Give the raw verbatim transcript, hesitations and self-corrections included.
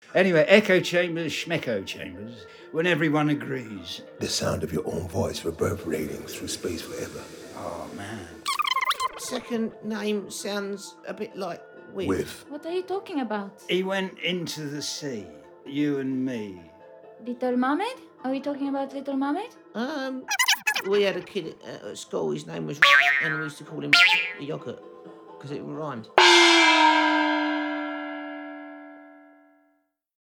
Anyway, echo chambers, schmecko chambers, when everyone agrees. The sound of your own voice reverberating through space forever. Oh, man. Second name sounds a bit like Whiff. Whiff. What are you talking about? He went into the sea, you and me. Little Mermaid? Are we talking about Little Mermaid? Um, we had a kid at, at school, his name was and we used to call him the yogurt, because it rhymed.